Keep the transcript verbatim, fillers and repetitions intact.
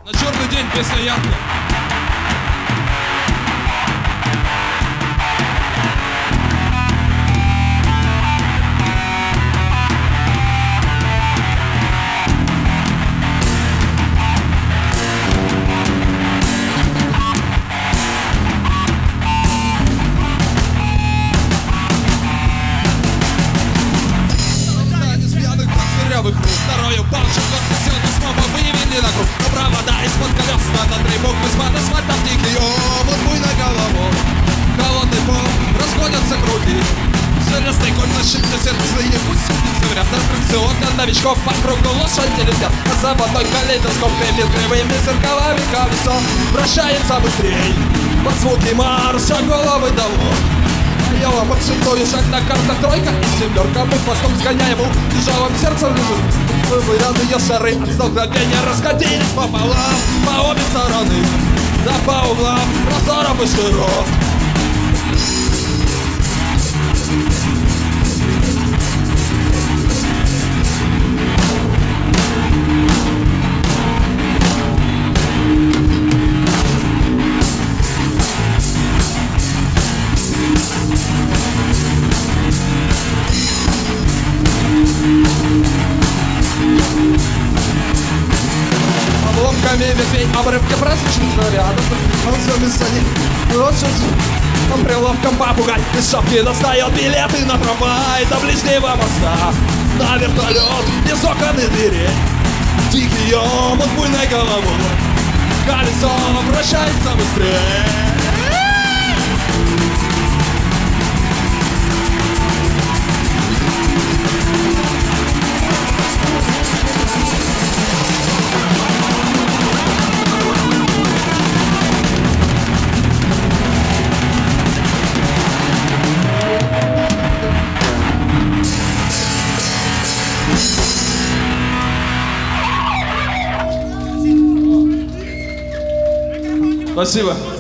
На черный день песня Янка. Второй упал, что сегодня снова вывели на круг. Но провода из-под колес, надо три буквы с асфальтом дикий. Омут буйной головой, холодный пол, расходятся круги. Железный конь на шестьдесят злые гусеницы. Вряд аттракцион для новичков по кругу лошади летят. А заводной калейдоскоп гремит кривыми зеркалами колесо. Вращается быстрей под звуки марша головы долой. Я вам акцентую шаг на картах тройка и семерка. Мы хвостом сгоняем у тяжелым сердцем лежит. Вырядные шары от столкновения расходились пополам, по обе стороны, да по углам, прозором и широк. Обломками ветвей, обрывки праздничных снарядов. Он все без сани, вот сейчас он приловком попугай из шапки достает билеты на трамвай до ближнего моста, на вертолет без окон и дверей. Тихий омут буйной головой, колесо вращается быстрее. Спасибо.